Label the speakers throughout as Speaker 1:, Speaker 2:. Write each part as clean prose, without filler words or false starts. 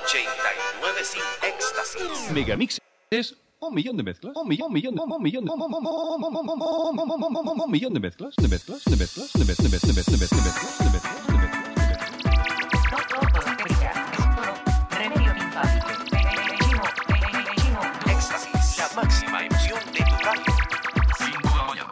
Speaker 1: 89 sin éxtasis.
Speaker 2: Megamix es un millón de mezclas, un millón de mezclas, de mezclas.
Speaker 1: Éxtasis, la máxima emoción de tu radio. 5 de la mañana.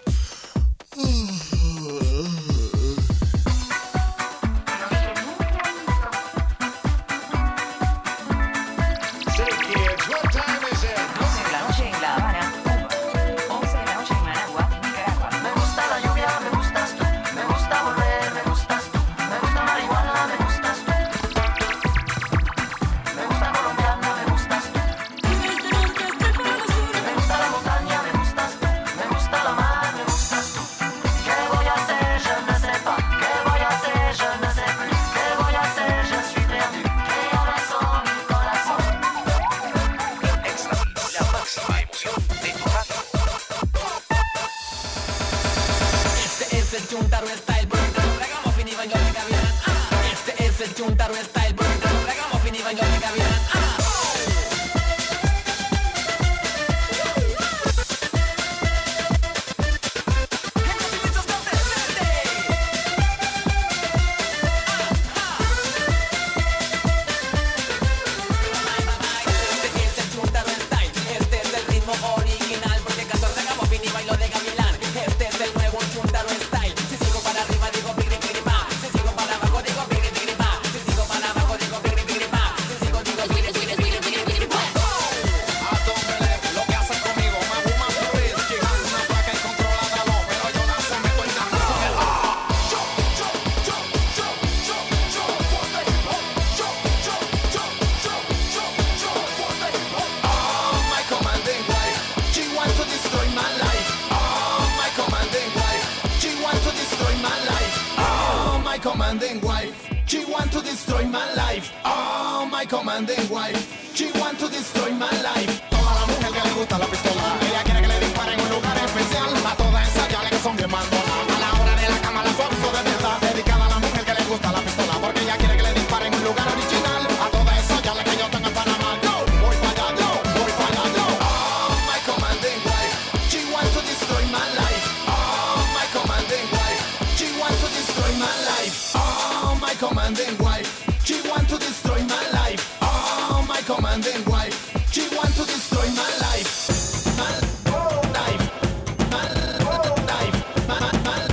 Speaker 3: Commanding wife, she want to destroy my life. Oh, my commanding wife, she want to destroy my life. Toda la mujer que le gusta la pistola, ella quiere que le disparen en un lugar especial. A todas esas yales que son bien mandonas, a la hora de la cama las uso de verdad. Dedicada a la mujer que le gusta la pistola, porque ella quiere que le disparen en un lugar original. A todas esas yales que yo tengo en Panamá, yo voy para allá, yo voy para allá, yo. Oh, my commanding wife, she want to destroy my life. Oh, my commanding wife, she want to destroy my life. Oh, my commanding wife, she want to destroy my life. Oh, my commanding wife, she want to destroy my life. My life, my life, my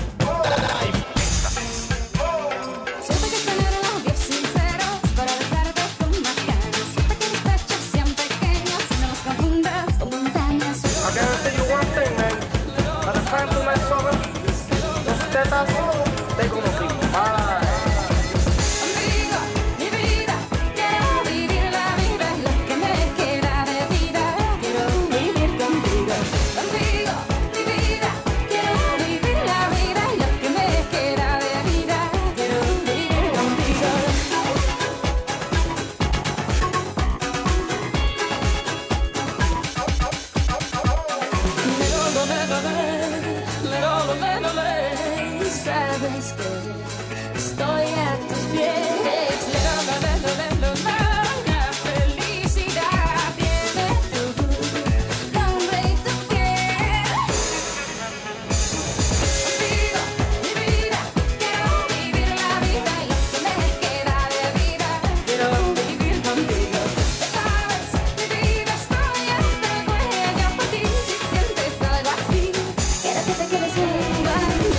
Speaker 3: life.
Speaker 4: Siento que tener labios sinceros para besarte con más ganas. Siento que mis pechos sean pequeños y no los confundas con montañas.
Speaker 5: I guarantee you one thing, man. By the time tonight sober, those tetas, they gonna be fine.
Speaker 4: Contigo, mi vida, quiero vivir la vida, lo que me queda de vida, quiero vivir contigo. Contigo, mi vida, quiero vivir la vida, lo que me queda de vida, quiero vivir contigo. Sabes que estoy a tus pies. La felicidad tiene tu nombre y tu piel. Contigo, mi vida, quiero vivir la vida y lo que me queda de vida, quiero vivir contigo. Sabes, mi vida, estoy hasta el cuello por ti. Si sientes algo así, quiero que te quedes junto a mí.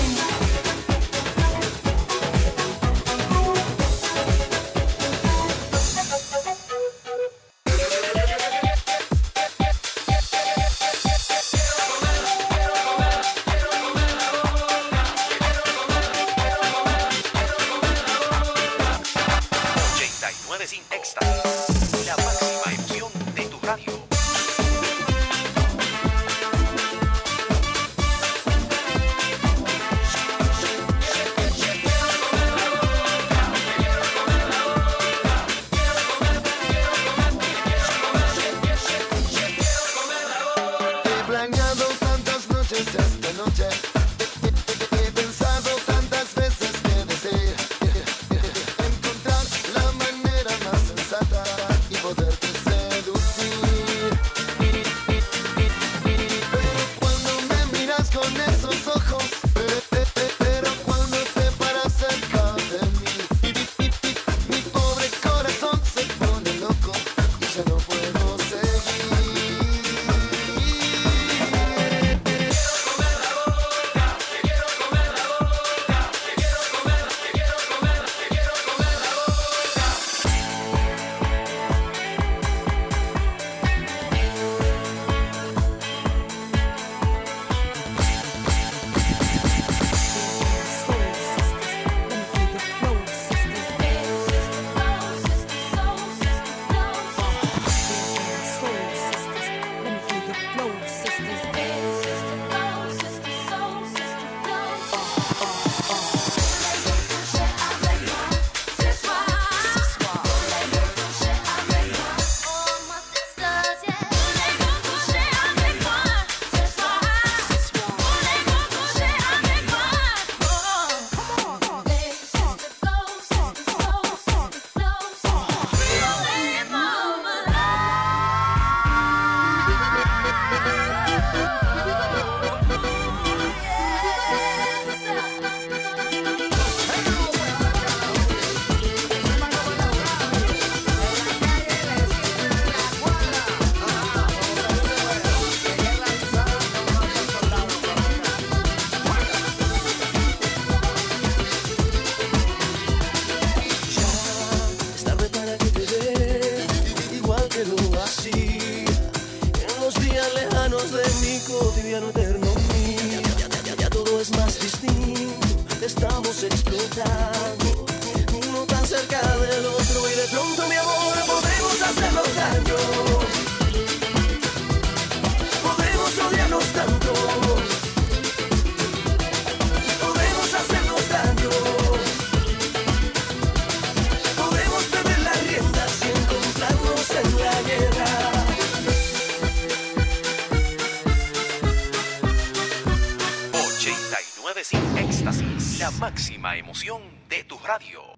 Speaker 1: Sin éxtasis, la máxima emoción de tu radio.
Speaker 3: He planeado tantas noches esta noche. He pensado tantas veces que deseo encontrar la manera más sensata
Speaker 6: podemos explotar, uno tan cerca del otro y de pronto mi amor podemos hacernos daño, podemos odiarnos tanto, podemos hacernos daño, podemos perder las riendas y encontrarnos en la guerra.
Speaker 1: 89.5 Éxtasis, la máxima emoción de tu radio.